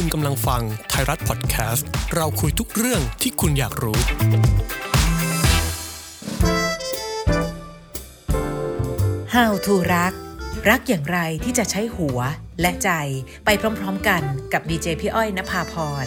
กำลังฟังไทยรัฐพอดแคสต์เราคุยทุกเรื่องที่คุณอยากรู้ How to รักอย่างไรที่จะใช้หัวและใจไปพร้อมๆกันกับดีเจพี่อ้อยณภาพร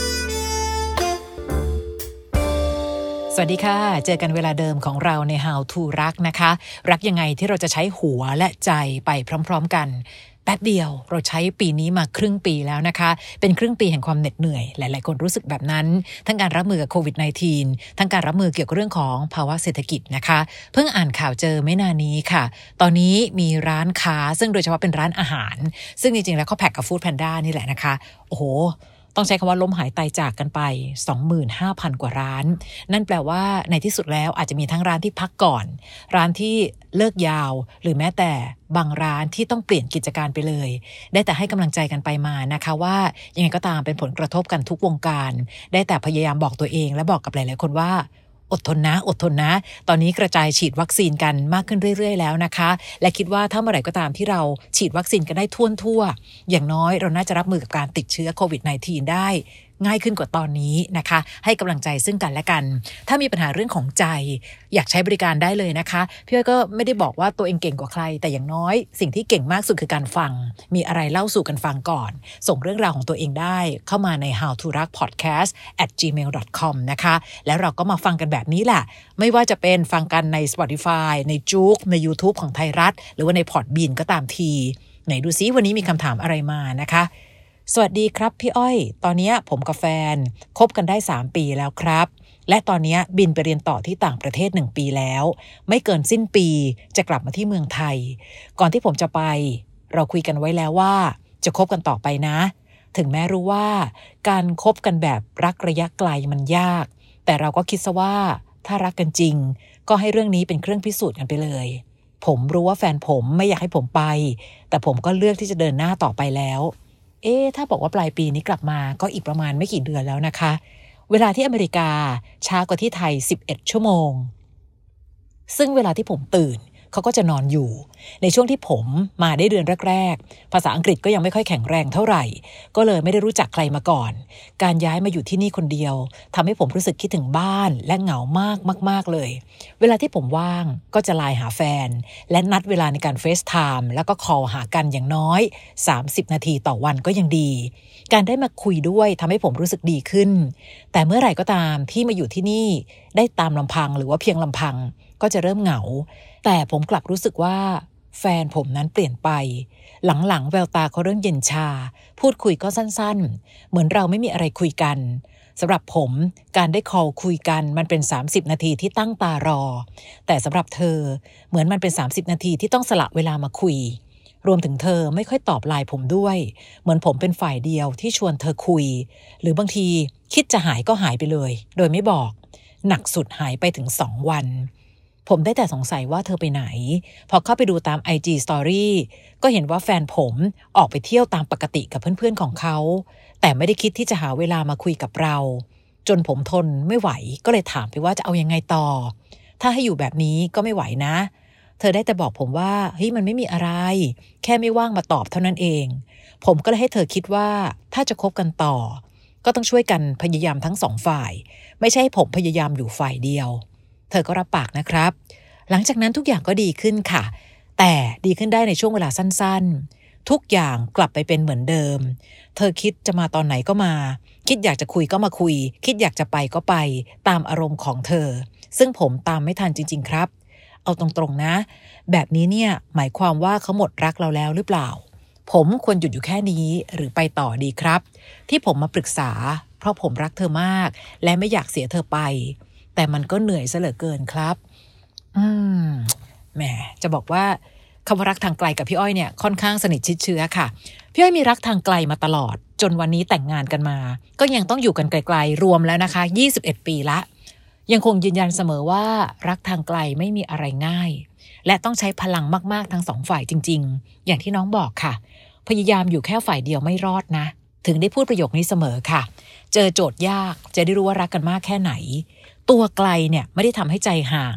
สวัสดีค่ะเจอกันเวลาเดิมของเราใน How to รักนะคะรักยังไงที่เราจะใช้หัวและใจไปพร้อมๆกันแป๊บเดียวเราใช้ปีนี้มาครึ่งปีแล้วนะคะเป็นครึ่งปีแห่งความเหน็ดเหนื่อยหลายๆคนรู้สึกแบบนั้นทั้งการรับมือกับโควิด -19 ทั้งการรับมือเกี่ยวกับเรื่องของภาวะเศรษฐกิจนะคะเพิ่งอ่านข่าวเจอไม่นานนี้ค่ะตอนนี้มีร้านค้าซึ่งโดยเฉพาะเป็นร้านอาหารซึ่งจริงๆแล้วเขาแพ็กกับฟู้ดแพนด้านี่แหละนะคะโอ้โหต้องใช้คำว่าล้มหายตายจากกันไป 25,000 กว่าร้านนั่นแปลว่าในที่สุดแล้วอาจจะมีทั้งร้านที่พักก่อนร้านที่เลิกยาวหรือแม้แต่บางร้านที่ต้องเปลี่ยนกิจการไปเลยได้แต่ให้กำลังใจกันไปมานะคะว่ายังไงก็ตามเป็นผลกระทบกันทุกวงการได้แต่พยายามบอกตัวเองและบอกกับหลายๆคนว่าอดทนนะตอนนี้กระจายฉีดวัคซีนกันมากขึ้นเรื่อยๆแล้วนะคะและคิดว่าถ้าเมื่อไหร่ก็ตามที่เราฉีดวัคซีนกันได้ทั่วอย่างน้อยเราน่าจะรับมือกับการติดเชื้อโควิด -19 ได้ง่ายขึ้นกว่าตอนนี้นะคะให้กำลังใจซึ่งกันและกันถ้ามีปัญหาเรื่องของใจอยากใช้บริการได้เลยนะคะพี่อ้อยก็ไม่ได้บอกว่าตัวเองเก่งกว่าใครแต่อย่างน้อยสิ่งที่เก่งมากสุดคือการฟังมีอะไรเล่าสู่กันฟังก่อนส่งเรื่องราวของตัวเองได้เข้ามาใน how to rak podcast @gmail.com นะคะแล้วเราก็มาฟังกันแบบนี้แหละไม่ว่าจะเป็นฟังกันใน Spotify ในจุกใน YouTube ของไทยรัฐหรือว่าใน Podbean ก็ตามทีไหนดูซิวันนี้มีคำถามอะไรมานะคะสวัสดีครับพี่อ้อยตอนนี้ผมกับแฟนคบกันได้3 ปีแล้วครับและตอนนี้บินไปเรียนต่อที่ต่างประเทศ1 ปีแล้วไม่เกินสิ้นปีจะกลับมาที่เมืองไทยก่อนที่ผมจะไปเราคุยกันไว้แล้วว่าจะคบกันต่อไปนะถึงแม้รู้ว่าการคบกันแบบรักระยะไกลมันยากแต่เราก็คิดซะว่าถ้ารักกันจริงก็ให้เรื่องนี้เป็นเครื่องพิสูจน์กันไปเลยผมรู้ว่าแฟนผมไม่อยากให้ผมไปแต่ผมก็เลือกที่จะเดินหน้าต่อไปแล้วถ้าบอกว่าปลายปีนี้กลับมาก็อีกประมาณไม่กี่เดือนแล้วนะคะเวลาที่อเมริกาช้ากว่าที่ไทย11 ชั่วโมงซึ่งเวลาที่ผมตื่นเขาก็จะนอนอยู่ในช่วงที่ผมมาได้เดือนแรกๆภาษาอังกฤษก็ยังไม่ค่อยแข็งแรงเท่าไหร่ก็เลยไม่ได้รู้จักใครมาก่อนการย้ายมาอยู่ที่นี่คนเดียวทำให้ผมรู้สึกคิดถึงบ้านและเหงามากๆเลยเวลาที่ผมว่างก็จะไลน์หาแฟนและนัดเวลาในการเฟซไทม์แล้วก็คอลหากันอย่างน้อย30 นาทีต่อวันก็ยังดีการได้มาคุยด้วยทำให้ผมรู้สึกดีขึ้นแต่เมื่อไหร่ก็ตามที่มาอยู่ที่นี่ได้ตามลำพังหรือว่าเพียงลำพังก็จะเริ่มเหงาแต่ผมกลับรู้สึกว่าแฟนผมนั้นเปลี่ยนไปหลังๆแววตาเขาเริ่มเย็นชาพูดคุยก็สั้นๆเหมือนเราไม่มีอะไรคุยกันสำหรับผมการได้คอลคุยกันมันเป็น30 นาทีที่ตั้งตารอแต่สำหรับเธอเหมือนมันเป็น30 นาทีที่ต้องสละเวลามาคุยรวมถึงเธอไม่ค่อยตอบไลน์ผมด้วยเหมือนผมเป็นฝ่ายเดียวที่ชวนเธอคุยหรือบางทีคิดจะหายก็หายไปเลยโดยไม่บอกหนักสุดหายไปถึง2 วันผมได้แต่สงสัยว่าเธอไปไหนพอเข้าไปดูตาม IG Story ก็เห็นว่าแฟนผมออกไปเที่ยวตามปกติกับเพื่อนๆของเขาแต่ไม่ได้คิดที่จะหาเวลามาคุยกับเราจนผมทนไม่ไหวก็เลยถามไปว่าจะเอายังไงต่อถ้าให้อยู่แบบนี้ก็ไม่ไหวนะเธอได้แต่บอกผมว่าเฮ้ยมันไม่มีอะไรแค่ไม่ว่างมาตอบเท่านั้นเองผมก็เลยให้เธอคิดว่าถ้าจะคบกันต่อก็ต้องช่วยกันพยายามทั้ง2 ฝ่ายไม่ใช่ผมพยายามอยู่ฝ่ายเดียวเธอก็รับปากนะครับหลังจากนั้นทุกอย่างก็ดีขึ้นค่ะแต่ดีขึ้นได้ในช่วงเวลาสั้นๆทุกอย่างกลับไปเป็นเหมือนเดิมเธอคิดจะมาตอนไหนก็มาคิดอยากจะคุยก็มาคุยคิดอยากจะไปก็ไปตามอารมณ์ของเธอซึ่งผมตามไม่ทันจริงๆครับเอาตรงๆนะแบบนี้เนี่ยหมายความว่าเขาหมดรักเราแล้วหรือเปล่าผมควรหยุดอยู่แค่นี้หรือไปต่อดีครับที่ผมมาปรึกษาเพราะผมรักเธอมากและไม่อยากเสียเธอไปแต่มันก็เหนื่อยซะเหลือเกินครับแหมจะบอกว่าคำว่ารักทางไกลกับพี่อ้อยเนี่ยค่อนข้างสนิทชิดเชื้อค่ะพี่อ้อยมีรักทางไกลมาตลอดจนวันนี้แต่งงานกันมาก็ยังต้องอยู่กันไกลๆรวมแล้วนะคะ21 ปีละยังคงยืนยันเสมอว่ารักทางไกลไม่มีอะไรง่ายและต้องใช้พลังมากๆทั้ง2 ฝ่ายจริงๆอย่างที่น้องบอกค่ะพยายามอยู่แค่ฝ่ายเดียวไม่รอดนะถึงได้พูดประโยคนี้เสมอค่ะเจอโจทย์ยากจะได้รู้ว่ารักกันมากแค่ไหนตัวไกลเนี่ยไม่ได้ทำให้ใจห่าง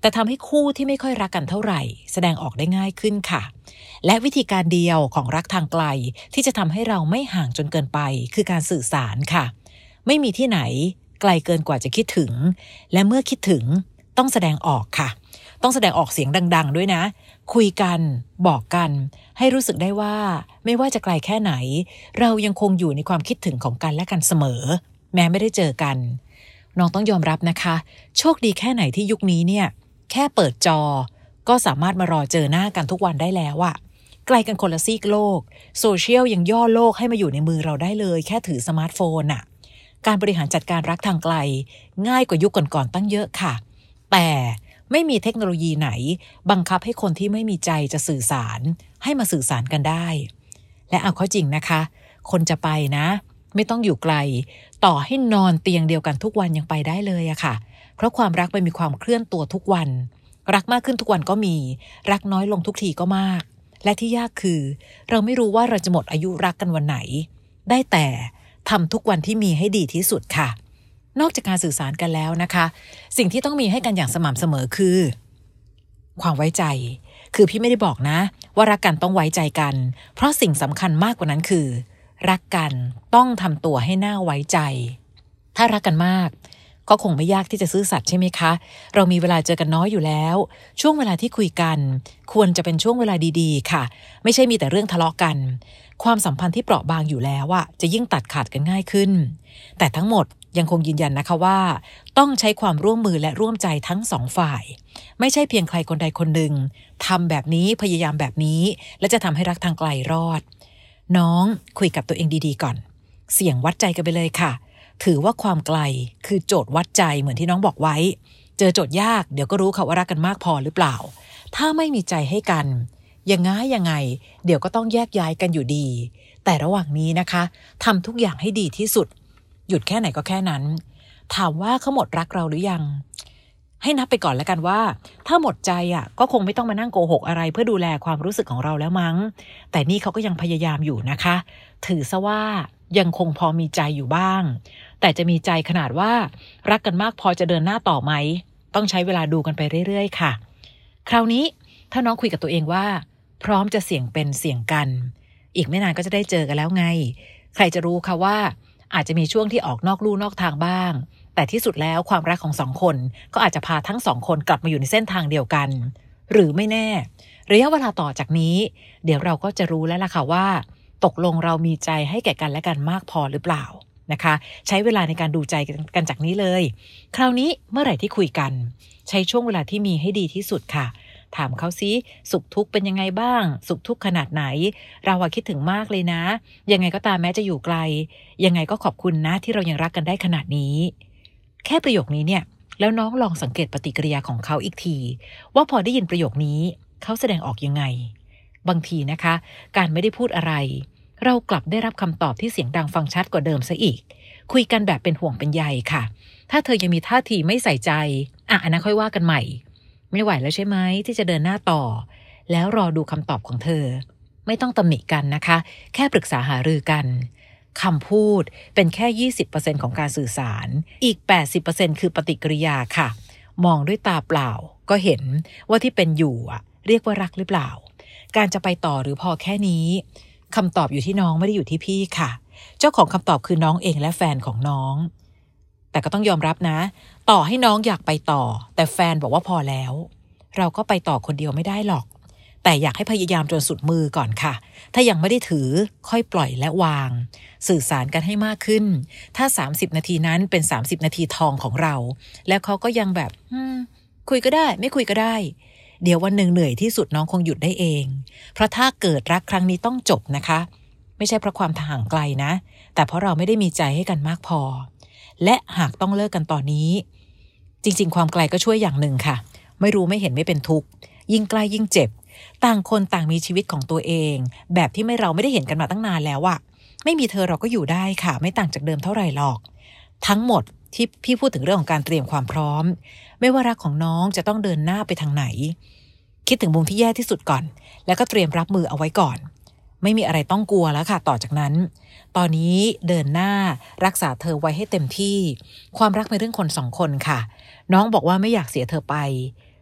แต่ทำให้คู่ที่ไม่ค่อยรักกันเท่าไหร่แสดงออกได้ง่ายขึ้นค่ะและวิธีการเดียวของรักทางไกลที่จะทำให้เราไม่ห่างจนเกินไปคือการสื่อสารค่ะไม่มีที่ไหนไกลเกินกว่าจะคิดถึงและเมื่อคิดถึงต้องแสดงออกค่ะต้องแสดงออกเสียงดังๆด้วยนะคุยกันบอกกันให้รู้สึกได้ว่าไม่ว่าจะไกลแค่ไหนเรายังคงอยู่ในความคิดถึงของกันและกันเสมอแม้ไม่ได้เจอกันน้องต้องยอมรับนะคะโชคดีแค่ไหนที่ยุคนี้เนี่ยแค่เปิดจอก็สามารถมารอเจอหน้ากันทุกวันได้แล้วอะไกลกันคนละซีกโลกโซเชียลยังย่อโลกให้มาอยู่ในมือเราได้เลยแค่ถือสมาร์ทโฟนอะการบริหารจัดการรักทางไกลง่ายกว่ายุคก่อนๆตั้งเยอะค่ะแต่ไม่มีเทคโนโลยีไหนบังคับให้คนที่ไม่มีใจจะสื่อสารให้มาสื่อสารกันได้และเอาเข้าจริงนะคะคนจะไปนะไม่ต้องอยู่ไกลต่อให้นอนเตียงเดียวกันทุกวันยังไปได้เลยอะค่ะเพราะความรักมันมีความเคลื่อนตัวทุกวันรักมากขึ้นทุกวันก็มีรักน้อยลงทุกทีก็มากและที่ยากคือเราไม่รู้ว่าเราจะหมดอายุรักกันวันไหนได้แต่ทำทุกวันที่มีให้ดีที่สุดค่ะนอกจากการสื่อสารกันแล้วนะคะสิ่งที่ต้องมีให้กันอย่างสม่ำเสมอคือความไว้ใจคือพี่ไม่ได้บอกนะว่ารักกันต้องไว้ใจกันเพราะสิ่งสำคัญมากกว่านั้นคือรักกันต้องทำตัวให้น่าไว้ใจถ้ารักกันมากก็คงไม่ยากที่จะซื่อสัตย์ใช่ไหมคะเรามีเวลาเจอกันน้อยอยู่แล้วช่วงเวลาที่คุยกันควรจะเป็นช่วงเวลาดีๆค่ะไม่ใช่มีแต่เรื่องทะเลาะกันความสัมพันธ์ที่เปราะบางอยู่แล้วอะจะยิ่งตัดขาดกันง่ายขึ้นแต่ทั้งหมดยังคงยืนยันนะคะว่าต้องใช้ความร่วมมือและร่วมใจทั้งสองฝ่ายไม่ใช่เพียงใครคนใดคนหนึ่งทำแบบนี้พยายามแบบนี้และจะทำให้รักทางไกลรอดน้องคุยกับตัวเองดีๆก่อนเสี่ยงวัดใจกันไปเลยค่ะถือว่าความไกลคือโจทย์วัดใจเหมือนที่น้องบอกไว้เจอโจทย์ยากเดี๋ยวก็รู้ค่ะว่ารักกันมากพอหรือเปล่าถ้าไม่มีใจให้กันยังไงเดี๋ยวก็ต้องแยกย้ายกันอยู่ดีแต่ระหว่างนี้นะคะทำทุกอย่างให้ดีที่สุดหยุดแค่ไหนก็แค่นั้นถามว่าเขาหมดรักเราหรือยังให้นับไปก่อนแล้วกันว่าถ้าหมดใจอ่ะก็คงไม่ต้องมานั่งโกหกอะไรเพื่อดูแลความรู้สึกของเราแล้วมั้งแต่นี่เขาก็ยังพยายามอยู่นะคะถือซะว่ายังคงพอมีใจอยู่บ้างแต่จะมีใจขนาดว่ารักกันมากพอจะเดินหน้าต่อไหมต้องใช้เวลาดูกันไปเรื่อยๆค่ะคราวนี้ถ้าน้องคุยกับตัวเองว่าพร้อมจะเสี่ยงเป็นเสี่ยงกันอีกไม่นานก็จะได้เจอกันแล้วไงใครจะรู้ค่ะว่าอาจจะมีช่วงที่ออกนอกลู่นอกทางบ้างแต่ที่สุดแล้วความรักของสองคนก็อาจจะพาทั้งสองคนกลับมาอยู่ในเส้นทางเดียวกันหรือไม่แน่ระยะเวลาต่อจากนี้เดี๋ยวเราก็จะรู้แล้วล่ะค่ะว่าตกลงเรามีใจให้แก่กันและกันมากพอหรือเปล่านะคะใช้เวลาในการดูใจกันจากนี้เลยคราวนี้เมื่อไหร่ที่คุยกันใช้ช่วงเวลาที่มีให้ดีที่สุดค่ะถามเขาซิสุขทุกข์เป็นยังไงบ้างสุขทุกข์ขนาดไหนเราคิดถึงมากเลยนะยังไงก็ตามแม้จะอยู่ไกลยังไงก็ขอบคุณนะที่เรายังรักกันได้ขนาดนี้แค่ประโยคนี้เนี่ยแล้วน้องลองสังเกตปฏิกิริยาของเขาอีกทีว่าพอได้ยินประโยคนี้เขาแสดงออกยังไงบางทีนะคะการไม่ได้พูดอะไรเรากลับได้รับคำตอบที่เสียงดังฟังชัดกว่าเดิมซะอีกคุยกันแบบเป็นห่วงเป็นใยค่ะถ้าเธอยังมีท่าทีไม่ใส่ใจอันนั้นค่อยว่ากันใหม่ไม่ไหวแล้วใช่ไหมที่จะเดินหน้าต่อแล้วรอดูคำตอบของเธอไม่ต้องตำหนิกันนะคะแค่ปรึกษาหารือกันคำพูดเป็นแค่ 20% ของการสื่อสารอีก 80% คือปฏิกิริยาค่ะมองด้วยตาเปล่าก็เห็นว่าที่เป็นอยู่เรียกว่ารักหรือเปล่าการจะไปต่อหรือพอแค่นี้คำตอบอยู่ที่น้องไม่ได้อยู่ที่พี่ค่ะเจ้าของคำตอบคือน้องเองและแฟนของน้องแต่ก็ต้องยอมรับนะต่อให้น้องอยากไปต่อแต่แฟนบอกว่าพอแล้วเราก็ไปต่อคนเดียวไม่ได้หรอกแต่อยากให้พยายามจนสุดมือก่อนค่ะถ้ายังไม่ได้ถือค่อยปล่อยและวางสื่อสารกันให้มากขึ้นถ้า30นาทีนั้นเป็น30นาทีทองของเราแล้วเขาก็ยังแบบคุยก็ได้ไม่คุยก็ได้เดี๋ยววันหนึ่งเหนื่อยที่สุดน้องคงหยุดได้เองเพราะถ้าเกิดรักครั้งนี้ต้องจบนะคะไม่ใช่เพราะความห่างไกลนะแต่เพราะเราไม่ได้มีใจให้กันมากพอและหากต้องเลิกกันตอนนี้จริงๆความไกลก็ช่วยอย่างหนึ่งค่ะไม่รู้ไม่เห็นไม่เป็นทุกข์ยิ่งใกล้ยิ่งเจ็บต่างคนต่างมีชีวิตของตัวเองแบบที่เราไม่ได้เห็นกันมาตั้งนานแล้วอะไม่มีเธอเราก็อยู่ได้ค่ะไม่ต่างจากเดิมเท่าไหร่หรอกทั้งหมดที่พี่พูดถึงเรื่องของการเตรียมความพร้อมไม่ว่ารักของน้องจะต้องเดินหน้าไปทางไหนคิดถึงมุมที่แย่ที่สุดก่อนแล้วก็เตรียมรับมือเอาไว้ก่อนไม่มีอะไรต้องกลัวแล้วค่ะต่อจากนั้นตอนนี้เดินหน้ารักษาเธอไว้ให้เต็มที่ความรักเป็นเรื่องคนสองคนค่ะน้องบอกว่าไม่อยากเสียเธอไป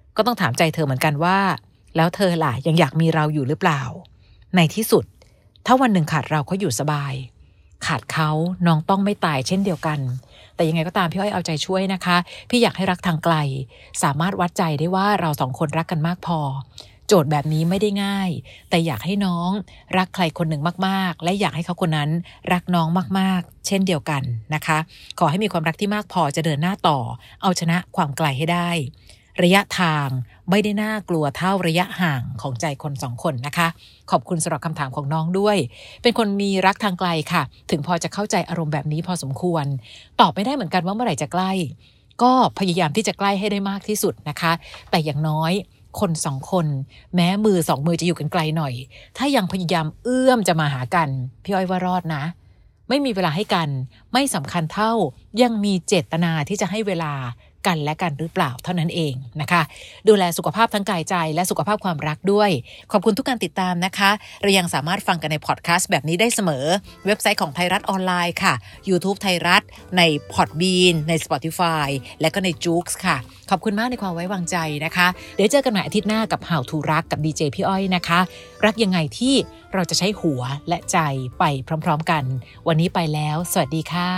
ก็ต้องถามใจเธอเหมือนกันว่าแล้วเธอล่ะยังอยากมีเราอยู่หรือเปล่าในที่สุดถ้าวันหนึ่งขาดเราเขาอยู่สบายขาดเขาน้องต้องไม่ตายเช่นเดียวกันแต่ยังไงก็ตามพี่อ้อยเอาใจช่วยนะคะพี่อยากให้รักทางไกลสามารถวัดใจได้ว่าเราสองคนรักกันมากพอโจทย์แบบนี้ไม่ได้ง่ายแต่อยากให้น้องรักใครคนหนึ่งมากๆและอยากให้เขาคนนั้นรักน้องมากๆเช่นเดียวกันนะคะขอให้มีความรักที่มากพอจะเดินหน้าต่อเอาชนะความไกลให้ได้ระยะทางไม่ได้น่ากลัวเท่าระยะห่างของใจคนสองคนนะคะขอบคุณสำหรับคำถามของน้องด้วยเป็นคนมีรักทางไกลค่ะถึงพอจะเข้าใจอารมณ์แบบนี้พอสมควรตอบไม่ได้เหมือนกันว่าเมื่อไหร่จะใกล้ก็พยายามที่จะใกล้ให้ได้มากที่สุดนะคะแต่อย่างน้อยคนสองคนแม้มือสองมือจะอยู่กันไกลหน่อยถ้ายังพยายามเอื้อมจะมาหากันพี่อ้อยว่ารอดนะไม่มีเวลาให้กันไม่สำคัญเท่ายังมีเจตนาที่จะให้เวลากันและกันหรือเปล่าเท่านั้นเองนะคะดูแลสุขภาพทั้งกายใจและสุขภาพความรักด้วยขอบคุณทุกการติดตามนะคะเรายังสามารถฟังกันในพอดแคสต์แบบนี้ได้เสมอเว็บไซต์ของไทยรัฐออนไลน์ค่ะ YouTube ไทยรัฐใน Podbean ใน Spotify และก็ใน Joox ค่ะขอบคุณมากในความไว้วางใจนะคะเดี๋ยวเจอกันใหม่อาทิตย์หน้ากับ How to รักกับดีเจพี่อ้อยนะคะรักยังไงที่เราจะใช้หัวและใจไปพร้อมๆกันวันนี้ไปแล้วสวัสดีค่ะ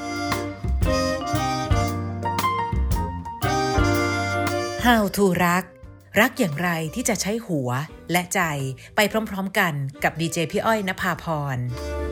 How to รักอย่างไรที่จะใช้หัวและใจไปพร้อมๆกันกับดีเจพี่อ้อยณภาพร